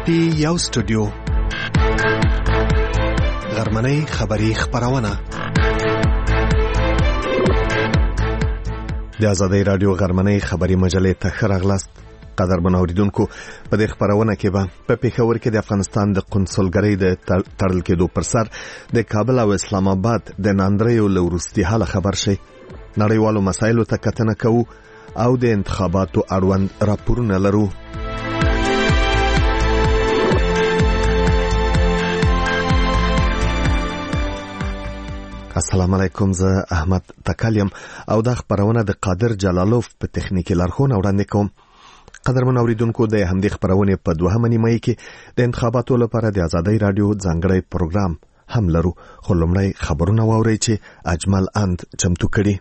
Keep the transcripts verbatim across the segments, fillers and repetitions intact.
پټي یو سټوډیو غرمنۍ خبری خبرونه د آزادۍ رادیو غرمنۍ خبری مجلې ته خراغلاست. قدرمن اوریدونکو، په دې خبرونه کې به په پیښور کې د افغانستان د قونسلګرۍ د تړل کېدو پر سر د کابل او اسلام آباد د ناندریو لورستي حاله خبر شي. نړیوالو مسایلو ته کتنه کوو او د انتخاباتو اړوند راپورونه لرو. السلام علیکم، زه احمد تکالیم او دا خبرونه د قادر جلالوف په تخنیکی لارښوونه وړاندې کوم. قدرمن اوریدونکو، د همدې خبرونه په دوهمه نیمه کې د انتخاباتو لپاره د آزادۍ رادیو ځانګړی پروګرام هم لرو. خو لومړی خبرونه واورئ چې اجمل اند چمتو کړي.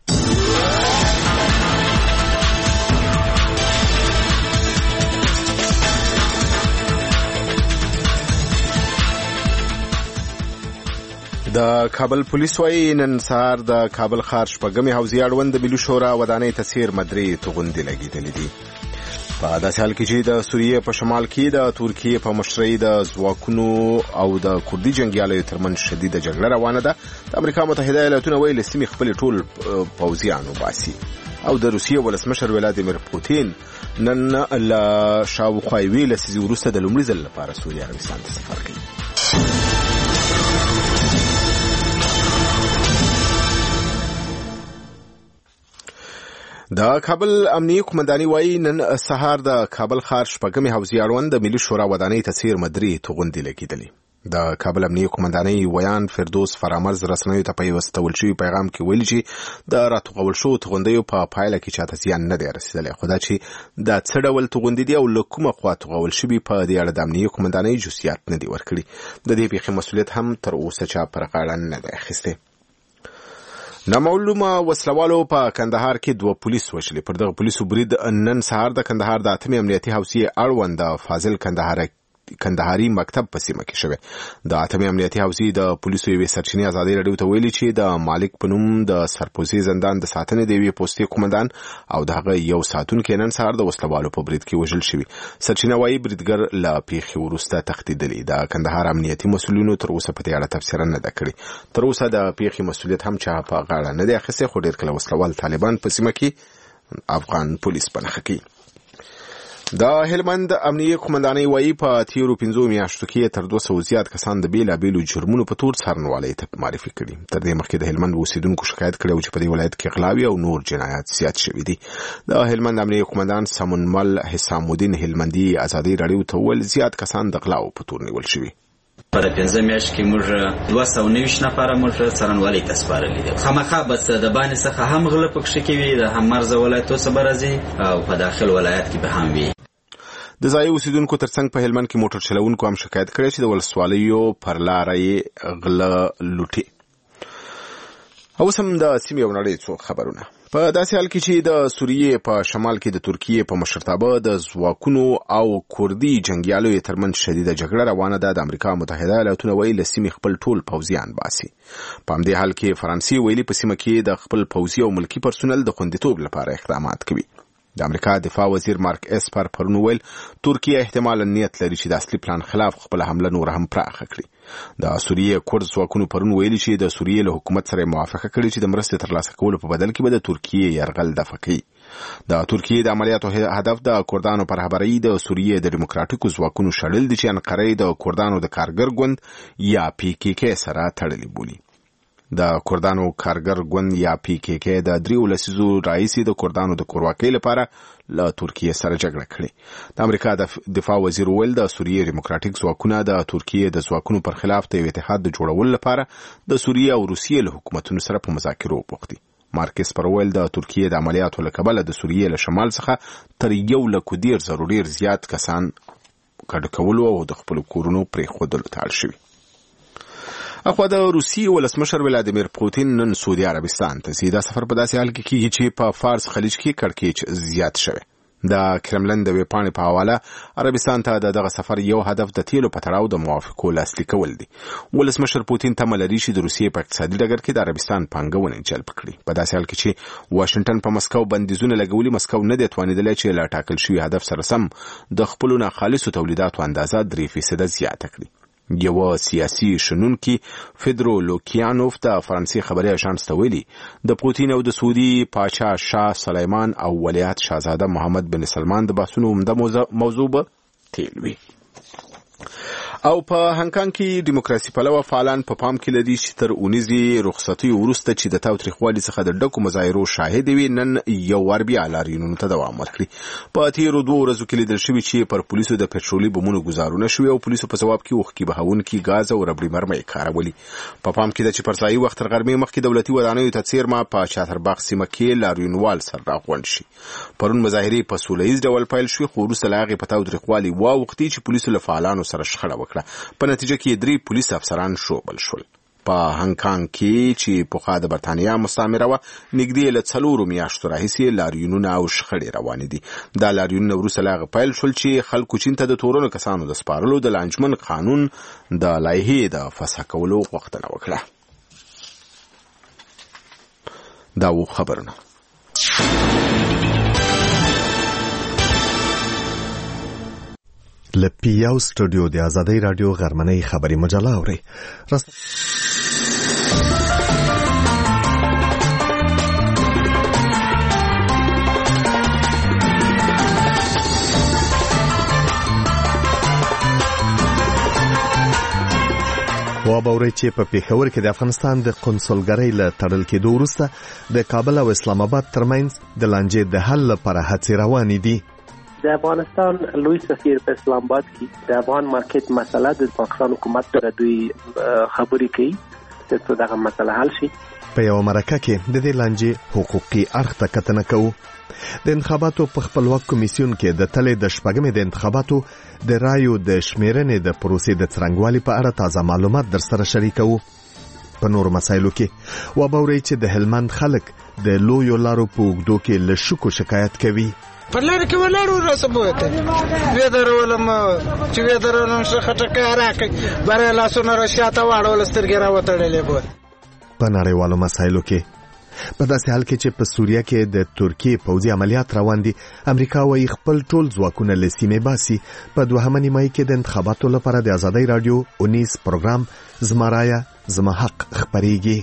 د کابل پولیس وايي نن سهار د کابل ښار شپږمې حوزې اړوند د ملي شورا ودانۍ ته څېر مدرې توغندې لګېدلې دي. په داسې حال کې چې د سوریې په شمال کې د ترکیې په مشرۍ د ځواکونو او د کوردي جنګیالیو ترمنځ شدیده جګړه روانه ده. د امریکا متحده ایالاتونه وایي له سیمې خپل ټول پوځیان وباسي او د روسیې ولسمشر ولادیمیر پوتین نن له شاوخوا یوې لسیزې وروسته د لومړي ځل لپاره سوریې عربستان ته سفر کوي. د کابل امنیه قومنداني وايي نن سهار د کابل ښار شپږمې حوزې اړوند د ملي شورا ودانۍ ته څېر مدرې توغندې لګېدلې. د کابل امنیه قومنداني ویان فردوس فرامرز رسنیو ته په یو استول شوي پیغام کې ویلي چې د راټوغول شوو توغندیو په پایله کې چاته زیان نه دی رسېدلی، خو دا چې دا څه ډول توغندې دي او له کومه خوا توغول شوي په دې اړه د امنیه قومندانۍ جزئیات نه دي ورکړي. د دې پیښې مسؤلیت هم تر اوسه چا پر غاړه نه دی اخیستی. نامعلومه وسلوالو په کندهار کې دوه پولیس وژلي. پر دغه پولیسو برید نن سهار د کندهار د اتمې امنیتي حوزې اړوند د فاضل کندهار کندهاري مکتب په سیمه کې شوی. د اتمې امنیتي حوزې د پولیسو یوې سرچینې آزادۍ رادیو ته ویلي چې د مالک په نوم د سرپوزي زندان د ساتنې د یوې پوستې قومندان او د هغه یو ساتونکی نن سهار د وسلوالو په برید کې وژل شوي. سرچینه وايي بریدګر له پیښې وروسته تښتېدلی. د کندهار امنیتي مسؤلینو تر اوسه په دې اړه تبصره نه ده کړې. تر اوسه د پیښې مسؤلیت هم چا په غاړه نه دی اخیستی، خو ډېر کله وسلوال طالبان په سیمه کې افغان پولیس په نښه کوي. د هلمند امنیه قومندانۍ وايي په تیرو پنځو میاشتو کې تر دوه سوه زیات کسان د بیلابیلو جرمونو په تور څارنوالۍ ته معرفي کړي. تر دې مخکې د هلمند اوسیدونکو شکایت کړی و چې په دې ولایت کې غلاوې او نور جنایات زیات شوي دي. د هلمند امنیه قومندان سمونمل حسام الدین هلمندي آزادۍ رادیو ته وویل زیات کسان د غلاو په تور نیول شوي. په پنځه میاشتو کې موږ دوه سوه نوي نفره موږ څارنوالۍ ته سپارلي دي. خامخا بس د باندې څخه هم غله پکښې کوي، د هم مرزه ولایتو څخه به راځي او په داخل ولایت کې به هم وي. د ځایي اوسیدونکو ترڅنګ په هلمند کې موټر چلوونکو هم شکایت کړی چې د ولسوالیو پر لاره یې غله لوټي. اوس هم د سیمې او نړۍ څو خبرونه. په داسې حال کې چې د سوریې په شمال کې د ترکیې په مشرتابه د ځواکونو او کوردي جنګیالیو ترمنځ شدیده جګړه روانه ده. د امریکا متحده ایالاتونه وایي له سیمې خپل ټول پوځیان باسي. په همدې حال کې فرانسې ویلي په سیمه کې د خپل پوځي او ملکي پرسونل د خوندیتوب لپاره اقدامات کوي. د امریکا دفاع وزیر مارک اسپر پرون ویل ترکیه احتمالاً نیت لري چې د اصلي پلان خلاف خپل حمله نور هم پراخه کړي. د سوریې کورد ځواکونو پرون ویلي چې د سوریې له حکومت سره موافقه کړې چې د مرستې ترلاسه کولو په بدل کې به د ترکیې یرغل دفع کوي. د ترکیې د عملیاتو هدف د کوردانو پر رهبرۍ د سوریې د دیموکراتیکو ځواکونو شړل دي چې انقره د کوردانو د کارګر ګوند یا پی کې کې سره تړلې بولي. د کوردانو کارګر ګوند یا پی کې کې د دریو لسیزو راهیسې د کوردانو د کورواکۍ لپاره له ترکیې سره جګړه کړې. د امریکا د دفاع وزیر ویل د سوریې دیموکراتیک ځواکونه د ترکیې د ځواکونو پر خلاف د یو اتحاد د جوړولو لپاره د سوریې او روسیې له حکومتونو سره په مذاکرو بوخت دي. مارکس پر ویل د ترکیې د عملیاتو له کبله د سوریې له شمال څخه تر یو لک ډېر زرو ډېر زیات کسان کډه کولو او د خپلو کورونو پرېښودلو ته اړ شوي. اخوا د روسیې ولسمشر ولادیمیر پوتین نن سعودي عربستان ته ځي. دا سفر په داسې حال کې کېږي چې په فارس خلیج کې کړکېچ زیات شوی. د کرملن د ویبپاڼې په حواله عربستان ته د دغه سفر یو هدف د تیلو په تړاو د موافقو لاسلیک کول دي. ولسمشر پوتین تمه لري چې د روسیې په اقتصادي ډګر کې د عربستان پانګونه جلب کړي. په داسې حال کې چې واشنگټن په مسکو بندیزونه لګولي، مسکو نه دی توانېدلی چې له ټاکل شوي هدف سره سم د خپلو ناخالصو تولیداتو اندازه درې فیصده زیاته کړي. یو سیاسي شنونکي فیدرو لوکیانوف د فرانسې خبري اژانس ته ویلي د پوتین او د سعودي پاچا شاه سلیمان او ولیعهد شاهزاده محمد بن سلمان د بحثونو عمده موضوع به تیل وي. او په هانګکانګ کې دیموکراسي پلوه فعالان په پام کې لري چې تر اونیزې رخصتي وروسته چې د تاوتریخوالي څخه د ډکو مظاهرو شاهد وي، نن یو ور بیا لاریونونو ته دوام ورکړي. په تیرو دوه ورځو کې لیدل شوي چې پر پولیسو د پټرولي بمونو ګزارونه شوي او پولیسو په ځواب کې اوښکې بهونکي ګاز او ربړي مرمۍ کارولي. په پام کې ده چې پر ځایي وخت تر غرمې مخکې دولتي ودانیو ته څیرمه په چاترباغ سیمه کې لاریونوال سر راغونډ شي. پرون مظاهرې په سوله ییز ډول پیل شوې، خو وروسته له هغې په تاوتریخوالي واوښتې چې پولیسو له فعالانو سره شخړه وکړه. په نتیجه کې درې پولیس افسران شوبل شول. په هانګکانګ کې چې پخوا د برتانیا مستعمره وه، نږدې له څلورو میاشتو راهیسې لاریونونه او شخړې روانې دي. دا لاریونونه وروسته له هغه پیل شول چې خلکو چین ته د تورنو کسانو د سپارلو د لانجمن قانون د لایحې د فسخ کولو غوښتنه وکړه. دا و خبرونه. لپیاو سټوډیو د آزادۍ رادیو غرمنۍ خبري مجله اوري. رس... وابوري چې په پیښور کې د افغانستان د قونسلګرۍ له تړل کېدو وروسته د کابل او اسلام آباد ترمنځ د لانجې د حل لپاره هڅې روانې دي. د افغانستان لوی سفیر په اسلام آباد کې د افغان مارکیټ مسله د پاکستان حکومت سره دوی خبرې کوي چې دغه مسله حل شي. په یو مرکه کې د دې لانجې حقوقي اړخ ته کتنه کوو. د انتخاباتو په خپلواک کمیسیون کې د تلې د شپږمې د انتخاباتو د رایو د شمیرنې د پروسې د څرنګوالي په اړه تازه معلومات در سره شریکوو. په نور مسایلو کې وابورئ چې د هلمند خلک د لویو لارو په اوږدو کې له شکو شکایت کوي. پر لار کې ولاړو راسبوته وې درولم چې وې درولم څه خټکه راکې بره لاسونه راشاته واړول سترګې راوتړلې بو. په نړیوالو مسایلو کې په داسې حال کې چې په سوریه کې د ترکیې پوځي عملیات روان دي، امریکا وايي خپل ټول ځواکونه له سیمې باسي. په دوهمه نیمایي کې د انتخاباتو لپاره د آزادۍ رادیو اونیس پروګرام زما رایه زما حق خپرېږي.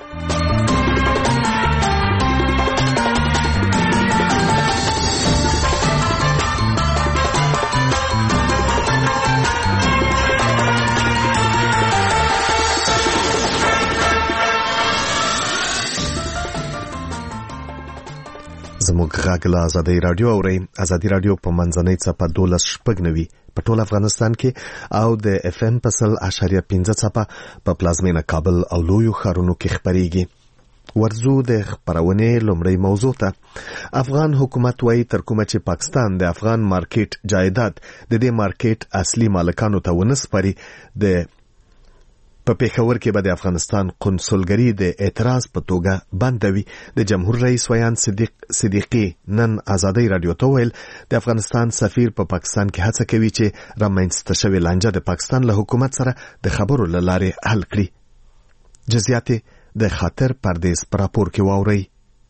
زموږ غږ له آزادۍ رادیو اورئ. آزادۍ رادیو په منځنۍ څپه دولس شپږ نوي په ټول افغانستان کې او د اف ام په سل اشاریه پنځه څپه په پلازمینه کابل او لویو ښارونو کې خپرېږي. ورځو د خپرونې لومړی موضوع ته. افغان حکومت وايي تر کومه چې پاکستان د افغان مارکیټ جایداد د دې مارکیټ اصلي مالکانو ته ونه سپاري، د په پیښور کې به د افغانستان قونسلګري د اعتراض په توګه بنده وي. د جمهور رئیس ویان صدیق صدیقي نن آزادۍ رادیو ته ویل د افغانستان سفیر په پاکستان کې هڅه کوي چې رامنځته شوې لانجه د پاکستان له حکومت سره د خبرو له لارې حل کړي. جزئیات د خاطر پردیس پر راپور کې واورئ.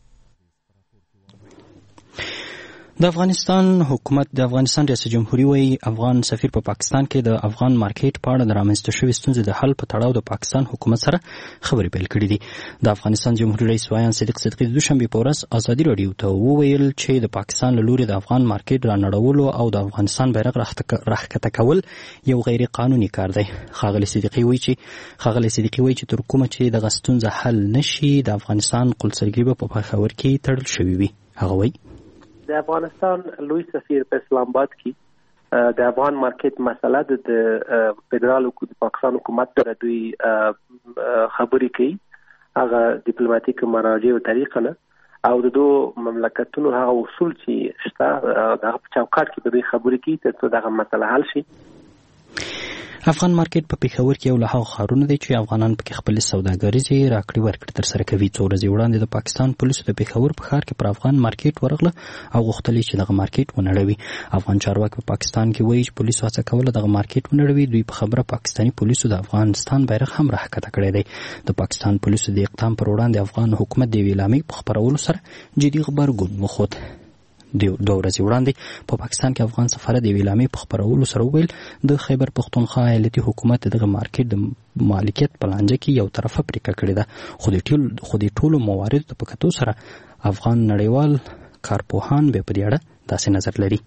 د افغانستان حکومت د افغانستان ریاست جمهوریت وایي افغان سفیر په پاکستان کې د افغان مارکیټ په اړه د رامنځته شوې ستونزې د حل په تړاو د پاکستان حکومت سره خبرې پیل کړې دي. د افغانستان جمهوریت رئیس ویان صدیق صدیقي د دوشنبې په ورځ آزادي رادیو ته وویل چې د پاکستان له لوري د افغان مارکیټ رانړولو او د افغانستان بیرغ راښکته کول یو غیر قانوني کار دی. ښاغلي صدیقي وایي چې ښاغلي صدیقي وایي چې تر کومه چې دغه ستونزه حل نشي د افغانستان قونسلګري به په پېښور کې تړل شوې وي. هغه وایي د افغانستان لوی سفیر په اسلام آباد کې د افغان مارکیټ مسله د فدرال حکومت پاکستان حکومت سره دوی خبرې کوي، هغه ډیپلوماټیک مراجع او طریقه نه او د دوه مملکتونو هغه اصول چې شته هغه په چوکاټ کې به دوی خبرې کوي ترڅو دغه مسله حل شي. افغان مارکیټ په پیښور کې یو له هغو ښارونو دی چې افغانان پکې خپلې سوداګریزې راکړې ورکړې ترسره کوي. څو ورځې وړاندې د پاکستان پولیسو د پیښور په ښار کې پر افغان مارکیټ ورغله او غوښتل چې دغه مارکیټ ونړوي. افغان چارواکي په پاکستان کې وایي چې پولیسو هڅه کوله دغه مارکیټ ونړوي. دوی په خبره پاکستاني پولیسو د افغانستان بیرغ هم راښکته کړی دی. د پاکستان پولیسو د اقدام پر وړاندې افغان حکومت د یوې اعلامیې په خپرولو سره جدي غبرګون وښود. دوه ورځې وړاندې په پاکستان کې افغان سفارت د یوې اعلامیې په خپرولو سره وویل د خیبر پښتونخوا ایالتي حکومت دغه مارکیټ د مالکیت په لانجه کې یو طرفه پریکړه کړې ده. خو د ټولو مواردو په کتو سره افغان نړیوال کارپوهان به په دې اړه داسې نظر لري.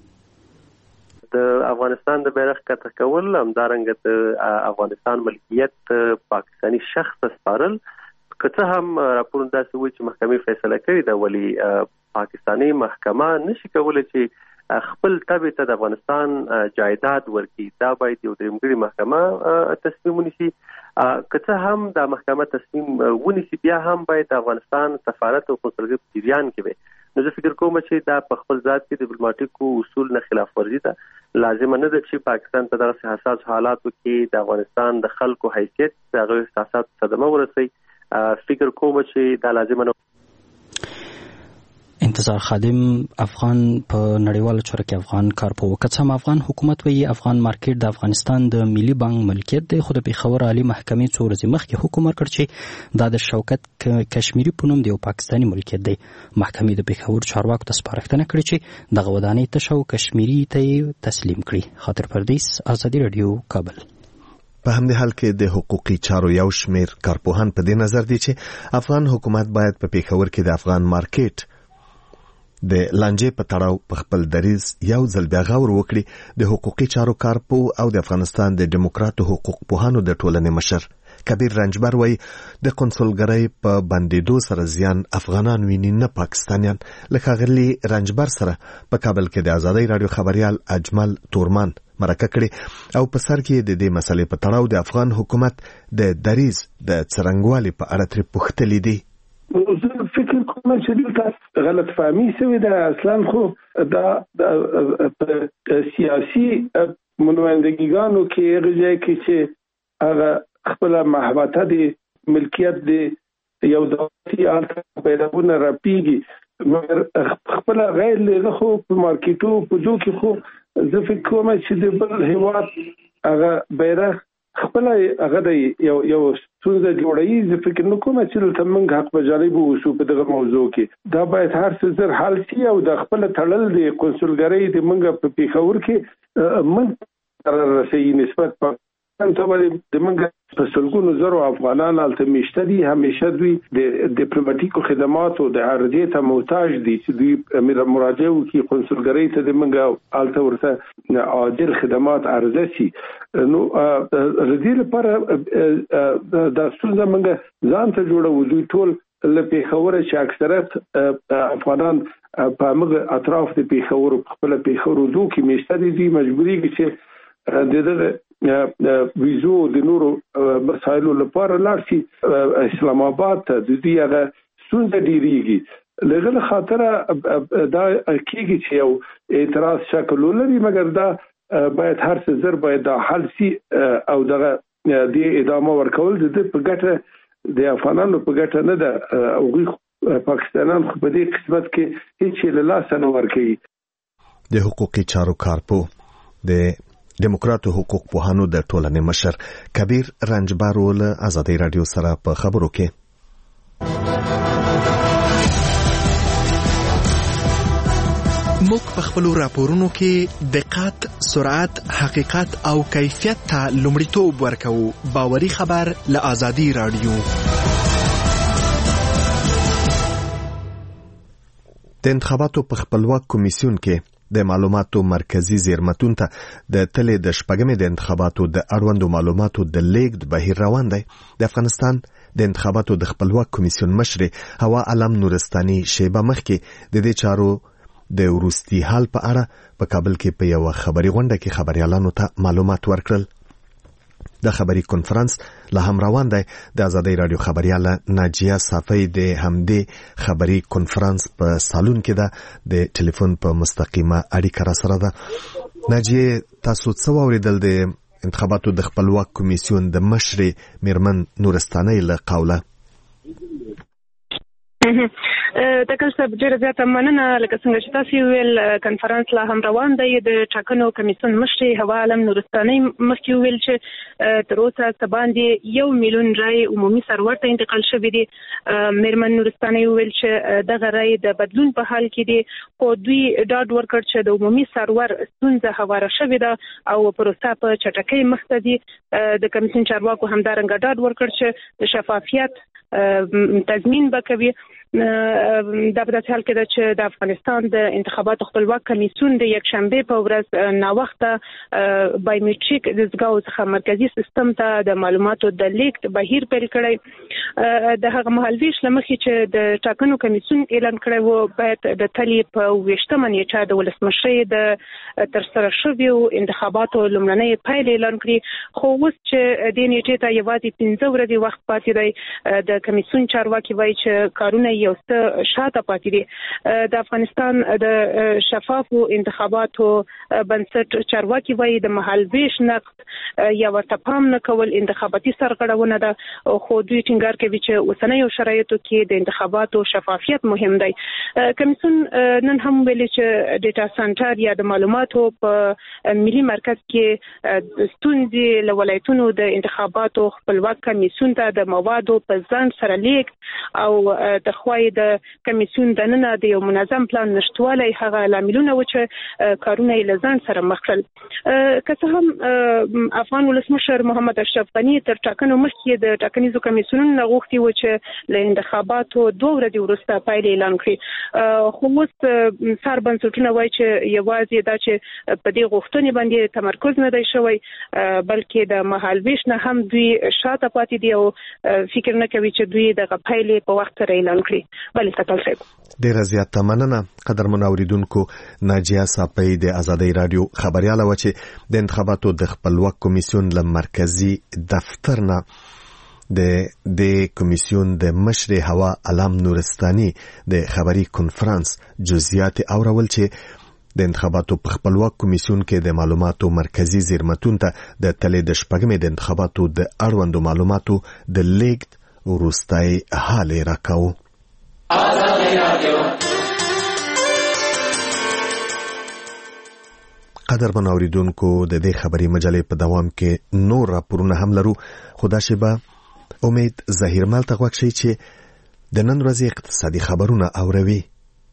د افغانستان د بیرغ کته کول همدارنګه د افغانستان ملکیت پاکستاني شخص سپارل که څه هم راپورونه داسې وایي چې محکمې فیصله کړې ده، ولی پاکستاني محکمه نشي کولی چې خپل تبع ته د افغانستان جایداد ورکړي. دا باید یو دریمګړې محکمه تصمیم ونیسي. که څه هم دا محکمه تصمیم ونیسي بیا هم باید د افغانستان سفارت او قونسلګرۍ په جریان کې وي. نو زه فکر کوم چې دا په خپل ذات کې د ډیپلوماټیکو اصول نه خلاف ورزي ده. لازم نه ده چې پاکستان په دغه حساس حالاتو کې د افغانستان د خلکو حیثیت هغه احساسات صدمه ورسوي. فکر کوم چې دا لازم نه. انتظار خادم افغان په نړیواله چوره کې افغان کارپوه. که څه هم افغان حکومت وایي افغان مارکیټ د افغانستان د ملي بانک ملکیت دی، خو د پیښور عالی محکمې څو ورځې مخکې حکم ورکړ چې دا د شوکت کشمیري په نوم د یو پاکستاني ملکیت دی. محکمې د پیښور چارواکو ته سپارښتنه کړې چې دغه ودانۍ تشه او کشمیري ته یې تسلیم کړي. خاطر پردیس، ازادي رادیو، کابل. په همدې حال کې د حقوقي چارو یو شمیر کارپوهان په دې نظر دي چې افغان حکومت باید په پیښور کې د افغان مارکیټ د لانجې په تړاو په خپل دریز یو ځل بیا غور وکړي. د حقوقي چارو کارپو او د افغانستان د ډیموکراتو حقوق پوهانو د ټولنې مشر کبیر رنجبر وایي د قونسلګرۍ په بندېدو سره زیان افغانان ویني نه پاکستانیان. لکه ښاغلي رنجبر سره په کابل کې د ازادۍ راډیو خبریال اجمل تورمان مرکه کړې او په سر کې د دې مسلې په تړاو د افغان حکومت د دریز د څرنګوالي په اړه ترې پوښتلي دي. زه فکر کوم چې دلته غلط فهمي شوې ده. اصلا خو د سیاسي نمایندګانو کې هغه ځای کې چې هغه خپل محبته د ملکیت د یو دولتي حالت پیداونه راپیږي، مګر خپل غیر له خو په مارکیټو په جو کې خو زه فکر کوم چې د بل هیواد هغه بیرغ خپل هغه د یو یو څنګه جوړایي. زه فکر نه کوم چې دلته موږ حق بجانب وشو په دغه موضوع کې. دا باید هر څه زر حل شي او د خپل تړل د قونسلګرۍ د موږ په پیښور کې من قرار رسي نسبت په ته باندې د موږ په سلګونو زرو افغانان الته میشته دي. همیشه دوی د ډیپلوماټیکو خدماتو د عرضې ته محتاج دي چې دوی امیر مراجعه وکړي قونسلګرۍ ته د موږ الته ورته عاجل خدمات عرضه شي. نو رضی لپاره د ستونزه موږ ځان ته جوړو. دوی ټول له پیښور چې اکثریت افغانان په موږ اطراف د پیښور خپل پیښور دوه کې میشته دي. دوی مجبوري چې د دغه ویزو د نورو مسایلو لپاره لاړ شي اسلام آباد ته. د دې هغه ستونزه ډیریږي. لغه خاطر دا کېږي چې یو اعتراض شکل ولري، مګر دا باید هر څه زر باید دا حل شي او دغه د ادامه ورکول د په ګټه د افغانانو په ګټه نه ده. او پاکستانان خو په دې قسمت کې هیڅ له لاسه نه ورکوي. د حقوقي چارو کارپو د ډیموکراتو حقوق پوهانو د ټولنې مشر کبیر رنجبر ول ازادۍ رادیو سره په خبرو کې. موږ په خپل راپورونو کې دقت، سرعت، حقیقت او کیفیت ته لومړیتوب ورکوو. باوري خبر له ازادۍ رادیو. د انتخاباتو په خپلواک کمیسیون کې د معلوماتو مرکزی زیرمتون ته د تلې د شپږمې د انتخاباتو د اړوندو معلوماتو د لیږد بهیر روان دی. د افغانستان د انتخاباتو د خپلواک کمیسیون مشر هوا علم نورستاني شیبه مخکې د دې چارو د وروستي حال په اړه په کابل کې په یو خبري غونډه کې خبريالانو ته معلومات ورکړل. د خبري کنفرانس لا هم روان دی. د ازادۍ رادیو خبرياله ناجیه صافی د همدې خبري کنفرانس په سالون کې ده. د ټلیفون په مستقیمه اړیکه را سره ده. ناجیه، تاسو څه واوریدل د انتخاباتو د خپلواک کمیسیون د مشرې میرمن نورستانۍ له قوله. تکل صاحب ډیره زیاته مننه. لکه څنګه چې تاسو ویل کنفرانس لا هم روان دی. د ټاکنو کمیسیون مشرې هوا عالم نورستانۍ مخکې ویل چې تر اوسه څه باندې یو میلیون رای عمومي سرور ته انتقال شوی دی. میرمن نورستانۍ ویل چې دغه رای د بدلون په حال کې دی، خو دوی ډاډ ورکړ چې د عمومي سرور ستونزه هواره شوې ده او پروسه په چټکۍ مخته دی. د کمیسیون چارواکو همدارنګه ډاډ ورکړ چې د شفافیت تضمین به کوي. دا په داسې حال کې ده چې د افغانستان د انتخاباتو خپلواک کمیسیون د یکشنبې په ورځ ناوخته بایومټریک دستګاو څخه مرکزی سیستم ته د معلوماتو د لیږد بهیر پیل کړی. د هغه مهالویش له مخې چې د ټاکنو کمیسیون اعلان کړی و، باید د تلې په اوویشتمه نیټه د ولسمشرۍ د ترسره شویو انتخاباتو لومړنۍ پایلې اعلان کړي. خو اوس چې دې نیټې ته یوازې پنځه ورځې وخت پاتې دی، د کمیسیون چارواکي وایي چې کارونه یو څه شاته پاتې دي. د افغانستان د شفافو انتخاباتو بنسټ چارواکي وایي د مهالویش نقد یا ورته پام نه کول انتخاباتي سرغړونه ده، خو دوی ټینګار کوي چې اوسنیو شرایطو کې د انتخاباتو شفافیت مهم دی. کمیسیون نن هم ویلي چې ډیټا سنټر یا د معلوماتو په ملي مرکز کې ستونزې له ولایتونو د انتخاباتو خپلواک کمیسیون ته د موادو په ځان سره لیږد او د خوای د کمیسیون دننه د یو منظم پلان نشټوالی هغه لاملونه و چې کارونه یې له ځان سره مخ کړل. که څه هم افغان ولسمشر محمد اشرف غني تر ټاکنو مخکې د ټاکنیزو کمیسیونونو نه غوښتي و چې له انتخاباتو دوه ورځې وروسته پایلې اعلان کړي، خو اوس څار بنسټونه وایي چې یوازې دا چې په دې غوښتنې باندې تمرکز نه دی شوی، بلکې د مهالویش نه هم دوی شاته پاتې دي او فکر نه کوي چې دوی دغه پایلې په وخت سره اعلان کړي. بله تکل صاحب ډیره زیاته مننه. قدرمن اوریدونکو، ناجیه صافی د آزادۍ رادیو خبرياله و چې د انتخاباتو د خپلواک کمیسیون له مرکزی دفتر نه د د کمیسیون د مشرې هوا علم نورستاني د خبري کنفرانس جزئیات اورول چې د انتخاباتو په خپلواک کمیسیون کې د معلوماتو مرکزی زیرمتون ته د تلې د شپږمې د انتخاباتو د اړوندو معلوماتو د لیږد وروستی حال یې راکاوه. قدرمن اوریدونکو، د دې خبري مجلې په دوام کې نور راپورونه هم لرو، خو دا شیبه امید ظهیرمل ته غوږ شئ چې د نن ورځې اقتصادي خبرونه اوروي.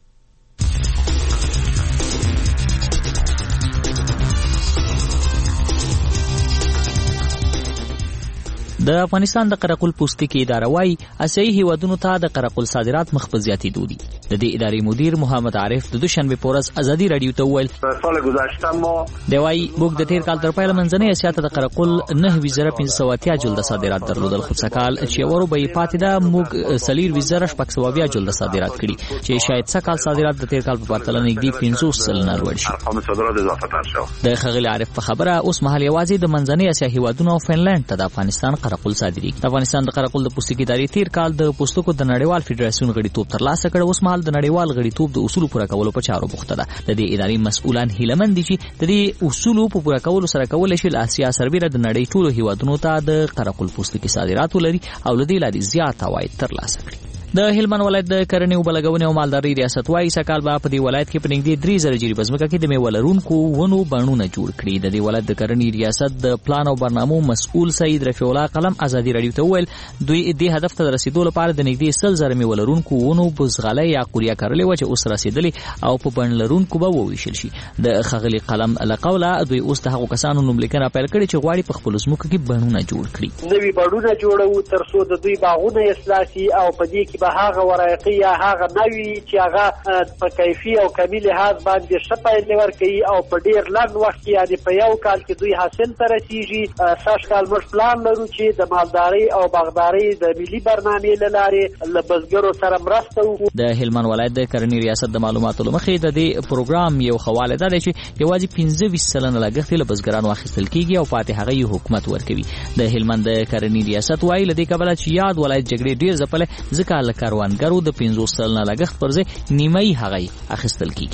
د افغانستان د قرقل پوستکي اداره وايي اسیایي هیوادونو ته د قرقل صادرات مخ په زیاتېدو دي. د دې ادارې مدیر محمد عارف د دوشنبه په ورځ ازادي رادیو ته وویل سال گذشته ما دی وايي موږ د تیر کال تر پایله منځنۍ اسیا ته د قرقل نه وزره پنځه سوه اتیا جلده صادرات درلودل، خو څکال چې ورو به پاتې ده موږ سلیر وزره شپږ سوه بیا جلده صادرات کړي چې شاید څکال صادرات د تیر کال په پرتله نږدې پنځوس سلنه لوړ شي. ارقام صادرات اضافه تر شو. د خغل عارف په خبره اوس مهال یوازې د منځنۍ اسیا هیوادونو او فنلند ته د افغانستان قرقل صادري. افغانستان د قرقل د پوستکي ادارې تیر کال د پوستکو د نړیوال فدراسیون غړیتوب ترلاسه کړ، اوس مهال د نړیوال غړیتوب د اصولو پوره کولو په چارو بوخته ده. د دې ادارې مسؤلان هیلمن دي چې د دې اصولو په پوره کولو سره کولای شي آسیا سربېره د نړۍ ټولو هیوادونو ته د قرقل پوستکي صادرات ولري او له دې لارې زیات عواید ترلاسه کړي. د هلمند ولایت د کرنې او بلګونې او مالدارۍ ریاست وايي سکهال به په دې ولایت کې په نږدې درې زره جریبه ځمکه کې د میوه لرونکو ونو بڼونه جوړ کړي. د دې ولایت د کرنې ریاست د پلان او برنامو مسؤل سید رفیع الله قلم ازادي رادیو ته وویل دوی دې هدف ته رسیدو لپاره د نږدې سل زره میوه لرونکو ونو بزغله یا قوریا کرلې و چې اوس رسیدلې او په بڼ لرونکو به وویشل شي. د خغلی قلم له قوله دوی اوس د هغو کسانو نوملیکنه پیل کړې چې غواړي په خپلو ځمکو کې بڼونه جوړ کړي. نوي بڼونه جوړوو تر څو د دوی باغونه اصلاح شي او په دې کې به هغه ورایقي یا هغه نوي چې هغه په کیفي او کمی لحاظ باندې ښه پایلې ورکوي او په ډېر لږ وخت کې یعنې په یو کال کې دوی حاصل ته رسیږي. سږ کال موږ پلان لرو چې د مالدارۍ او باغدارۍ د ملي برنامې له لارې له بزګرو سره مرسته وکړو. د هلمند ولایت د کرنې ریاست د معلوماتو له مخې د دې پروګرام یو حواله ده چې یوازې پنځه ویشت سلنه لګښت له بزګرانو اخیستل کیږي او پاتې هغه یې حکومت ورکوي. د هلمند د کرنې ریاست وايي له دې کبله چې یاد ولایت جګړې ډېر ځپلی ځکه له کروندګرو د پنځوس سلنه لګښت پر ځای نیمایي هغه اخیستل کیږي.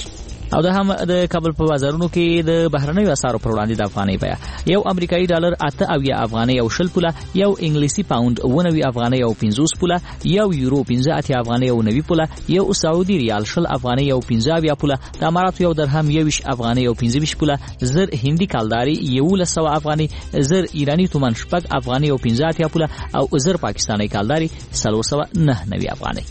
او د هم د کابل په بازارونو کې د بهرنیو اسعارو پر وړاندې د افغانۍ بیه یو امریکایي ډالر اته اویا افغانۍ او شل پوله، یو انګلیسي پاوند ونوي افغانۍ او پنځوس پوله، یو یورو پنځه اتیا افغانۍ او نوي پوله، یو سعودي ریال شل افغانۍ او پنځه اویا پوله، د اماراتو یو درهم یویش افغانۍ او پنځه ویشت پوله، زر هندي کالداري یولس سوه افغانۍ، زر ایرانی تومان شپږ افغانۍ او پنځه اتیا پوله او زر پاکستاني کالداري څلور سوه نهه نوي افغانۍ.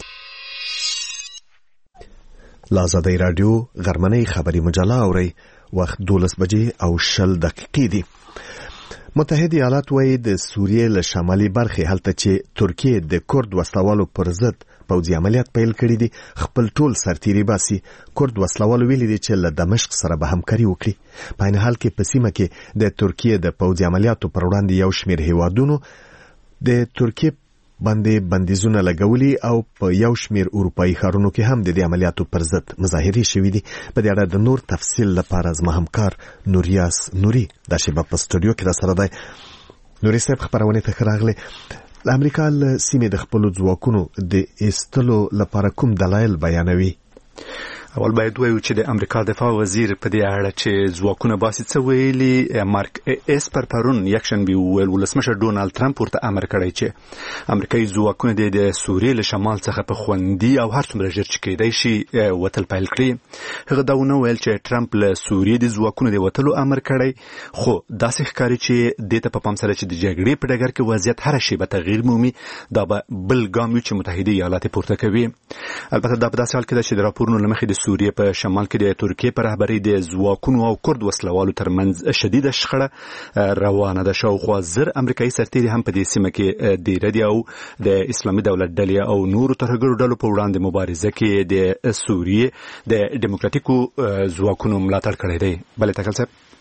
لازادی رادیو غرمنۍ خبری مجله اوري، وخت دولس بجې او شل دقیقې دي. متحده ایالات وايي د سوریې له شمالي برخې هلته چې ترکیه د کرد وسلوالو پر ضد پوځي عملیات پیل کړي دي خپل ټول سرتیري باسي. کرد وسلوالو ویلي دي چې له دمشق سره به همکاري وکړي. په عین حال کې په سیمه کې د ترکیه د پوځي عملیاتو پر وړاندې یو شمېر هیوادونو د ترکیه باندې بندیزونه لګولي او په یو شمېر اروپایي ښارونو کې هم د دې عملیاتو پر ضد مظاهرې شوې دي. په دې اړه د نور تفصیل لپاره زما همکار نوریاس نوري دا شیبه په سټوډیو کې راسره دی. نوري صاحب خبرونه ته ښه راغلی. د امریکا له سیمې د خپلو ځواکونو د ایستلو لپاره کوم دلایل بیانوي؟ اول باید وایو چې د امریکا دفاع وزیر په دې اړه چې ځواکونه باسي څه ویلي. مارک اسپر پرون یکشنبه ویل ولسمشر ډونالد ترامپ ورته امر کړی چې امریکایي ځواکونه د سوریې له شمال څخه په خوندي او هر څومره ژر چې کېدای شي وتل پیل کړي. هغه دا ونه ویل چې ټرمپ له سوریې د ځواکونو د وتلو امر کړی، خو داسې ښکاري چې دې ته په پام سره چې د جګړې په ډګر کې وضعیت هر شی به تغییر مومي، دا به بل ګام وي چې متحده ایالات پورته کوي. البته دا په داسې حال کې ده چې د راپورونو له مخې د سوریې په شمال کې د ترکیه په رهبرۍ د ځواکونو او کرد وسلوالو ترمنځ شدیده شخړه روانه ده. شاوخوا زر امریکایي سرتیري هم په دې سیمه کې دیره دي او د اسلامي دولت ډلې او نورو ترهګرو ډلو په وړاندې مبارزه کې د سوریې د ډیموکراتیکو ځواکونو ملاتړ کړی دی. بلې تکل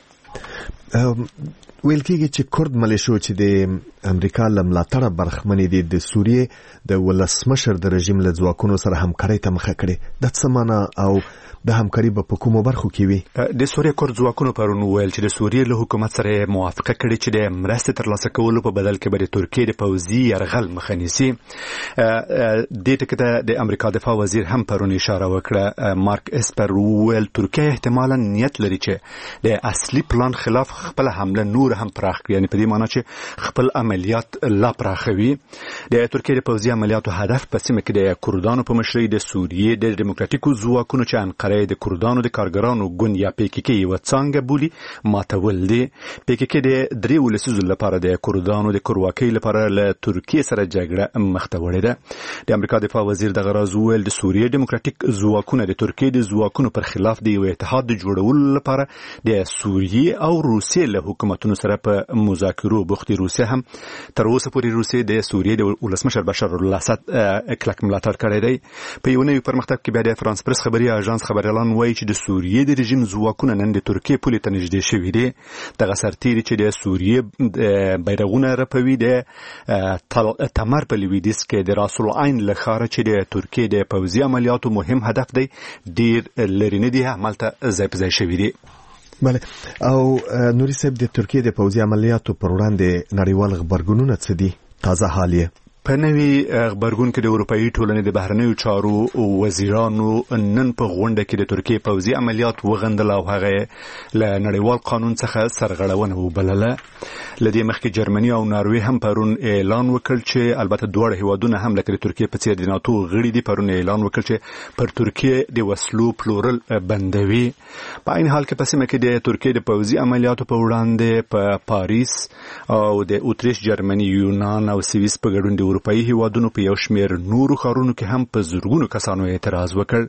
صاحب ویل کېږي چې کرد ملیشو چې د امریکا له ملاتړه برخمنې دي د سوریې د ولسمشر د رژیم له ځواکونو سره همکارۍ ته مخه کړې. دا څه معنا او د همکاري په کومو برخو کې وي؟ د سوریې کرد ځواکونو پرون ویل چې د سوریې له حکومت سره موافقه کړې چې د مرستې ترلاسه کولو په بدل کې به د ترکیې د پوځي یرغل مخه نیسي. دې ټکي ته د امریکا دفاع وزیر هم پرون اشاره وکړه. مارک اسپر ویل ترکیه احتمالاً نیت لري چې د اصلي پلان خلاف خپل حمله نور هم پراخ کړي، یعنی په دې معنی چې خپل عملیات لا پراخوي. د ترکیې د پوځي عملیاتو هدف په سیمه کې د کردانو په مشرۍ د سوریې د ډیموکراتیکو ځواکونو چې انقره د کردانو د کارګرانو ګوند یا پی کی کی یو څنګه بولی ماتول دي. پی کی کی د درې ولسیزو لپاره د کردانو د کورواکۍ لپاره له ترکیه سره جګړه مخته وړې ده. د امریکا دفاع وزیر دغه راز ویل د سوریې ډیموکراتیک ځواکونه د ترکیې د ځواکونو پر خلاف د یو اتحاد د جوړولو لپاره د سوریې او روسیې له حکومتونو سره په مذاکرو بوختي. روسیه هم تر اوسه پورې روسیې د سوریې د ولسمشر بشار الاسد کلک ملاتړ کړی دی. په یو نوي پرمختګ کې بیا د فرانس پرس خبري اژانس خبر اعلان وایي چې د سوریې د رژیم ځواکونه نن د ترکیې پولې ته نږدې شوي دي. دغه سرتیري چې د سوریې بیرغونه رپوي د تمر په لویدیځ کې د راس العین له ښاره چې د ترکیې د پوځي عملیاتو مهم هدف دی ډیر لرې نه دي، همالته ځای په ځای شوي دي. بله او نوري صاحب د ترکیې د پوځي عملیاتو پر وړاندې نړیوال غبرګونونه څه دي؟ تازه حال یې په نوي غبرګون کې د اروپאי ټولنې د بهرنیو چارو وزیرانو نن په غونډه کې د ترکیې پوځي عملیات وغندل او هغه له نړیوال قانون څخه سرغړونه وبلله. لدې مخکې جرمني او ناروې هم پرون اعلان وکړ چې البته دواړه هیوادونه هم لکه د ترکیې په څیر د ناتو غړي دي، پرون اعلان وکړ چې پر ترکیې د وسلو پلورل بندوي. په عین حال کې په سیمه کې د ترکیې د پوځي عملیاتو په وړاندې په پاریس او د اوتریش، جرمني، یونان او سویس په ګډون د اروپאי هیوادونو په یو شمېر نورو ښارونو کې هم په زرګونو کسانو اعتراض وکړ.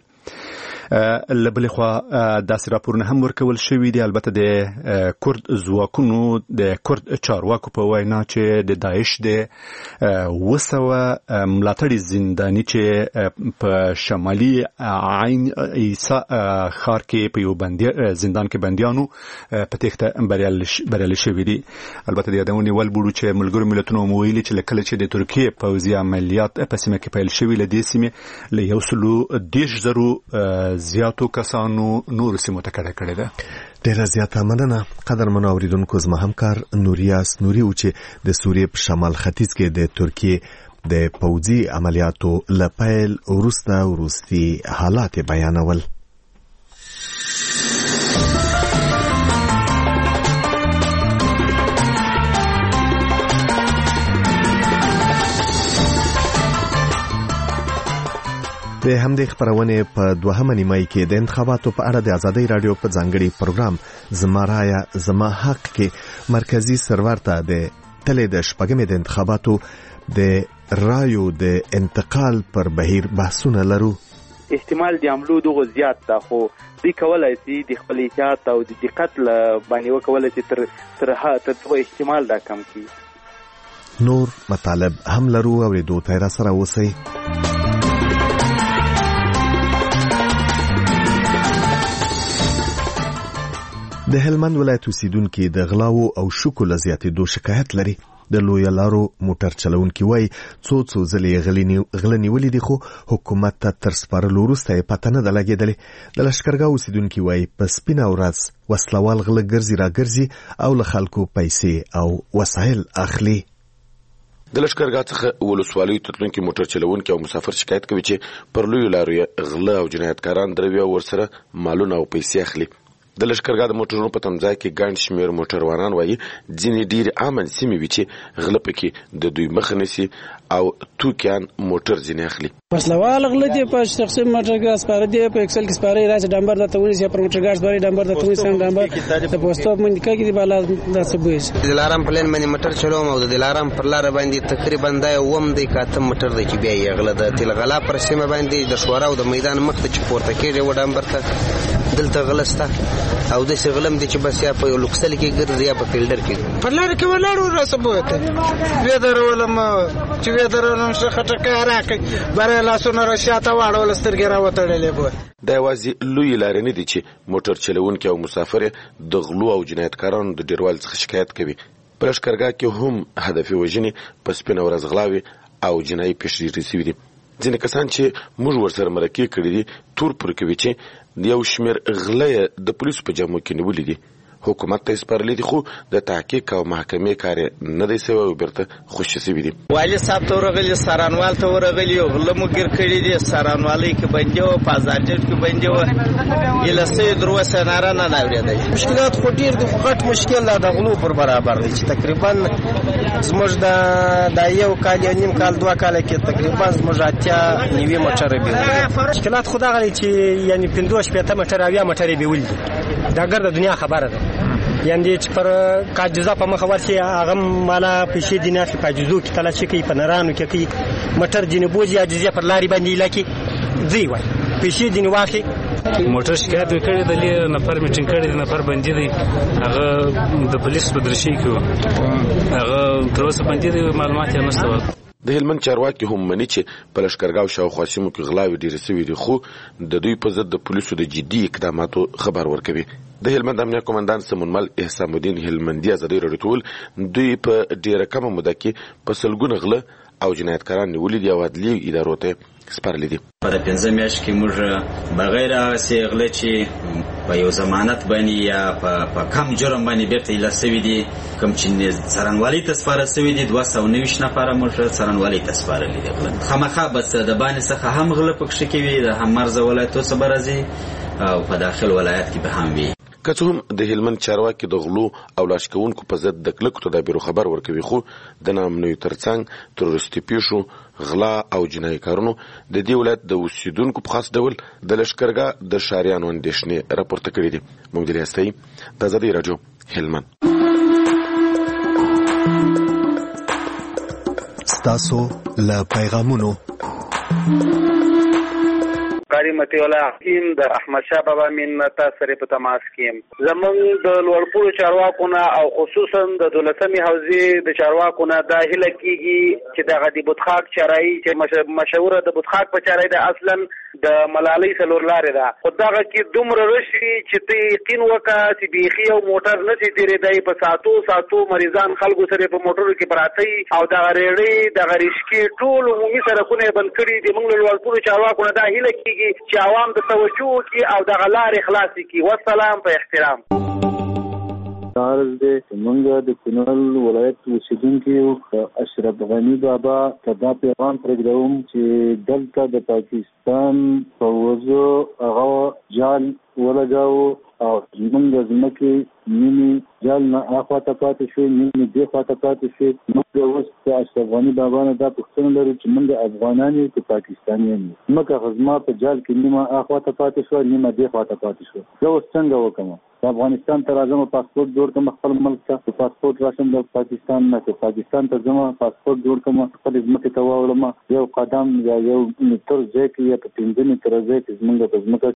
لبل خو داسې راپورونه هم ورکول شوي دي. البته د کرد ځواکونو د کرد چارواکو په وینا چې د داعش د وسوه ملاتړي زنداني چې په شمالي عین عیسی ښار کې په یو بندي زندان کې بندیانو په تخته بریالي شوي دي. البته د یادونې ول بوړو چې ملګرو ملتونو ویلي چې لکه چې د ترکیې پوځي عملیات په سیمه کې پیل شوي له دې سیمې له یو سلو دېرش زرو زیاتو کسانو نور سیمو ته کډه کړې ده. ډیره زیاته مننه قدرمنو اوریدونکو. زما همکار نوریاس نوري و چې د سوریې په شمال ختیځ کې د ترکیې د پوځي عملیاتو له پیل وروسته وروستي حالات بیانول. د همدې خبرونه په دوهمه نیمه کې د انتخاباتو په اړه د ازادي رادیو په ځانګړي پروګرام زما رایا زما حق کې مرکزی سرور ته د تلې د شپږمې د انتخاباتو د رایو د انتقال پر بهیر بحثونه لرو. احتمال د عملو دغه زیات ده، خو دوی کولای شي د خپل احتیاط او د دقت له باندې وکولای شي تر تر تر احتمال دا کم کړي. نور مطالب هم لرو او د دوه تیر سره اوسئ. د هلمند ولایت اوسیدونکو د غلاو او شکو لزیاتېدو شکایت لري. د لوی لارو موټر چلونکي وای څو څو ځلې غلنی ولې دي، خو حکومت ته تر سپارلو وروسته پته نه ده لګېدلې. د لښکرګاه اوسیدونکي وای په سپینه ورځ وسلوال غله ګرځي را ګرځي او له خلکو پیسې او وسایل اخلي. د لښکرګاه څخه ولسوالیو ته تلونکي موټر چلونکي او مسافر شکایت کوي چې پر لوی لارو غله او جنایتکاران دروي او ورسره مالونه او پیسې اخلي. د لښکرګاه د موټرونو په تمځای کې ګڼ شمېر موټروانان وایي ځینې ډېرې امن سیمې وي چې غله پکې د دوی مخه نیسي او توکیان موټر ځینې اخلي. وسلوال غله دي په شخصي موټرګاه سپاره دي، په اکسل کې سپاره راځي ډمبر د تونس یا پر موټرګاه سپاره ډمبر د تونس څنګه ډمبر د پوسټو باندې کې دی بالا د سبويس د لارام پلان باندې موټر چلوم او د لارام پر لار باندې تقریبا دا ووم دی کاته موټر دی چې بیا یې غله د تل غلا پر سیمه باندې د شورا او د میدان مخ ته چپورته کېږي و ډمبر ته دلته غلسته او د شغلم دي چې بس یا په لوکسل کې ګرځي یا په فیلډر کې پر لار کې ولاړو را سبوته وې درولم چې وې درولم څه خټکه راکې بره لاسونه راشاته واړول سترګې را وتړلې بو. دا یوازې لوی لارې نه دي چې موټر چلونکي او مسافر د غلو او جنایتکارانو د ډیروال څخه شکایت کوي. په لښکرګاه کې هم هدف وژنې په سپینه ورځ غلاوي او جنایي پیښې ډېرې شوي دي. ځینې کسان چې موږ ورسره مرکې کړي دي تور پر کوي چې یو شمېر غله د پولیسو په جامو کې نیولي دي. حکومت ته سپارلي دي، خو د تحقیق او محکمې کار نه دی سوی او بیرته خوشي سوي دي. والي صاحب ته ورغلي، سارانوال ته ورغلي، غله مو ګیر کړي دي، سارانوالۍ کې بندي وه، په ازارجټ کې بندي وه، ایلسۍ دروه سناره نه اورېدل. مشکلات خو ډېر دي، خو غټ مشکل دا د غلو پر برابر دی چې تقریبا زموږ د دا یو کال یا نیم کال دوه کاله کې تقریبا زموږ اتیا نوي موټرې بیولي. مشکلات خو دغه دی چې یعنې پنځه شپېته موټر اویا موټرې بیولي دي. دا ګرده دنیا خبره ده، یعنې چې پر کاجزا په مخه ورشي هغه مالا پیسې دي نه په کاجزو کې تلاشي کوي، په نرانو کې کوي، موټر ځینې بوځي عاجزي پر لارې باندې لکه ځي وای پیسې دي واخلي. موټر شکایت وکړي د لې نفر میټینګ کړي د نفر باندې دی، هغه د پولیس په درشي کې هغه تر اوسه باندې معلومات یې نشته. د هلمند چارواکي هم مني چې په لښکرګاه او شاوخوا سیمو کې غلاوې ډېرې سوي دي، خو د دوی په ضد د پولیسو د جدي اقداماتو خبر ورکوي. د هلمند امنیه قومندان سمونمل احسان الدین هلمندي ازادي راډیو ته وویل دوی په ډېره کمه موده کې په سلګونه غله او جنایتکاران نیولي دي او عدلي ادارو ته سپارلي دي. په د پنځه میاشتو کې موږ بغیر هغسې غله چې په یو ضمانت باندې یا په کم جرم باندې بیرته ایله سوي دي، کوم چې څارنوالۍ ته سپاره سوي دي، دوه سوه نوي نفره موږ څارنوالۍ ته سپارلي دي. غله خامخا بس د باندې څخه هم غله پکښې کوي، د هم مرزه ولایتو څخه به راځي او په داخل ولایت کې به هم وي. که څه هم د هلمند چارواکي د غلو او لاش کوونکو په ضد د کلکو تدابیرو خبر ورکوي، خو د ناامنیو ترڅنګ تروریستي پیښو، غلا او جنایي کارونو د دې ولایت د اوسیدونکو په خاص ډول د لښکرګاه د ښاریانو اندېښنې راپورته کړي دي. ممدلي هستۍ، د ازادۍ راډیو، هلمند. ستاسو له پیغامونو قاری متی الله حکیم د احمد شاه بابا مینتا سره په تماس کې زمونږ د لوړپوړو چارواکونه او خصوصا د دولتمي حوزې د چارواکونه دا هله کیږي چې دغه د بوتخاک چرای چې مشهوره د بوتخاک په چرای د اصلا د ملالۍ څلور لارې ده، خو دغه کې دومره رشي چې ته یقین وکړه چې بیخي یو موټر نه چې تېرېدی، په ساتو ساتو مریضان خلکو سره په موټرو کې پراته وي او دغه ریړۍ دغه ریشکې ټول عمومي سړکونه یې بند کړي دي. موږ له لوړپوړو چارواکونه دا هیله کېږي چې عوام د توجه وکړي او دغه لارې خلاصې کړي. والسلام په احترام. عرض دی موږ د کونړ ولایت اوسیدونکي اشرف غني بابا ته دا پیغام پرېږدوم چې دلته د پاکستان پوځو هغه جال ولګاوه او زموږ د ځمکې نیمې جال نه اخواته پاتې شوې، نیمې دې خواته پاتې شوې. موږ اوس چې اشرف غني بابا نه دا پوښتنه لري چې موږ افغانان یو که پاکستانیان یو. مکه خزما په جال کې نیمه اخواته پاتې شو نیمه دې خواته پاتې شو. زه اوس څنګه وکم؟ افغانستان ته راځم پاسپورت جوړ کوم خپل ملک ته پاسپورت راشم د پاکستان نه ته پاکستان ته ځم پاسپورت جوړ کوم خپل ځمکه ته واولم یو قدم یا یو متر ځای کې یا په پنځه متر ځای کې زمونږ په ځمکه